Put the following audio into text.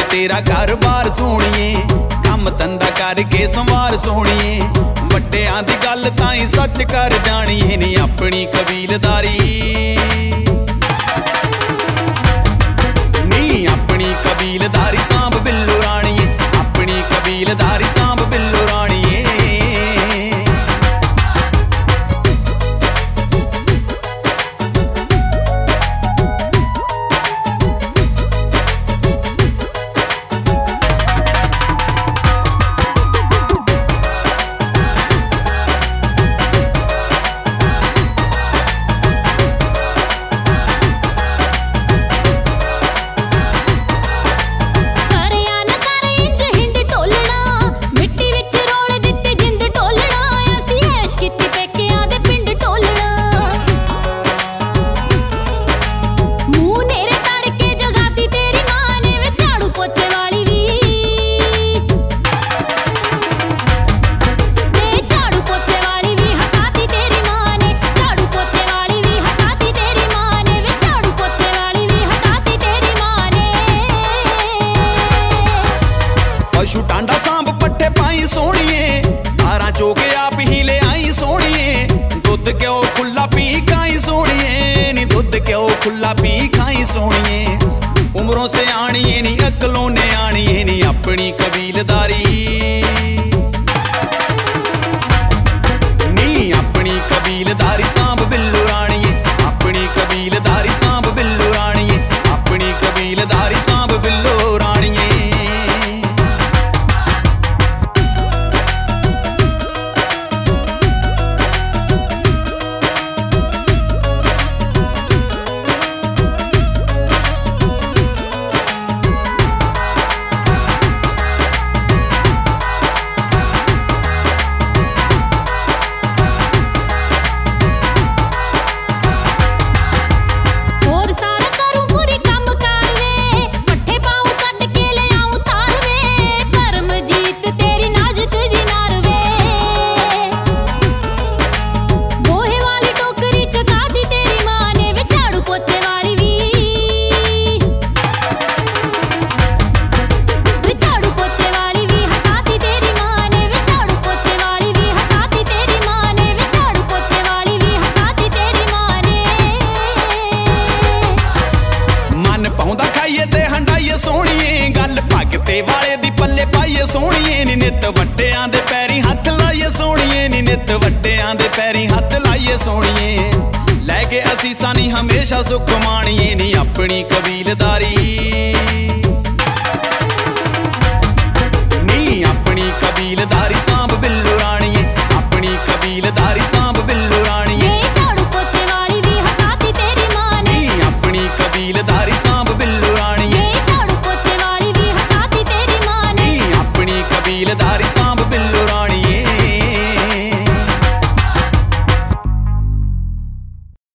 तेरा घर बार सोहणीए, काम धंधा करके संवार सोहणीए, वड्डियां दी गल ताईं सच कर जाणीए नी अपनी कबीलदारी, नी अपनी कबीलदारी सांभ बिल्लो राणीए, अपनी कबीलदारी सांभ बिल्लो राणीए। पशु टांडा सांभ पट्ठे पाई सोहणीए, धारा चो के आप ही ले आई सोहणीए, दुध क्यों खुला पी खाई सोहणीए नी दुध क्यों खुला पी खाई सोहणीए, उम्रों से आणीए नी अकलों ने आणीए नी अपनी कबीलदारी, नी अपनी कबीलदारी सांभ बिल्लो राणीए, अपनी कबीलदारी सांभ बिल्लो राणीए, अपनी कबीलदारी सांभ बिल्लो राणीए। भगते वाले दी पल्ले पाइए सोहणीए नी नित वड्डियां दे पैरी हथ लाइए सोहणीए नी नित वड्डियां दे पैरी हथ लाइए सोहणीए, लैके असीसां नी हमेशा सुख माणीए नी अपनी कबीलदारी, नी अपनी कबीलदारी सांभ बिल्लो राणीए, अपनी कबीलदारी सांभ बिल्लो राणीए, झाड़ू पोछे वाली भी हटाती तेरी मां ने, नी अपनी कबीलदारी सांभ बिल्लो राणीए, झाड़ू पोछे वाली भी हटाती तेरी मां ने, नी अपनी कबीलदारी सांभ